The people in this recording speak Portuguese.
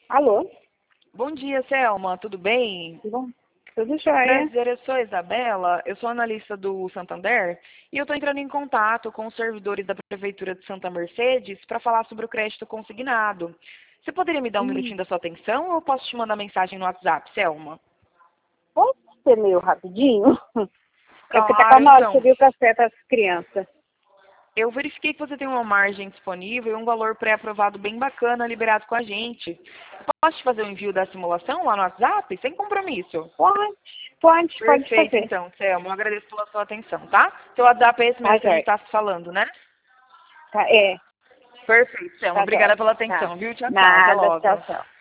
Alô? Bom dia, Selma, tudo bem? Tudo bom? Tudo jóia? Prazer, eu sou a Isabela, eu sou analista do Santander e eu estou entrando em contato com os servidores da Prefeitura de Santa Mercedes para falar sobre o crédito consignado. Você poderia me dar um Hum. minutinho da sua atenção ou eu posso te mandar mensagem no WhatsApp, Selma? Pode ser meio rapidinho? É porque tá Claro, calma, você então. viu para certas crianças. Eu verifiquei que você tem uma margem disponível e um valor pré-aprovado bem bacana liberado com a gente. Posso te fazer o envio da simulação lá no WhatsApp, sem compromisso? Pode Perfeito, fazer. então, Selma. Eu agradeço pela sua atenção, tá? Seu WhatsApp é esse Tá mesmo que a gente jóia. está se falando, né? Tá, é, Perfeito, Selma. tá jóia. Obrigada pela Tá. atenção, viu? Tchau, tchau. Até Nada, tchau, logo. tchau.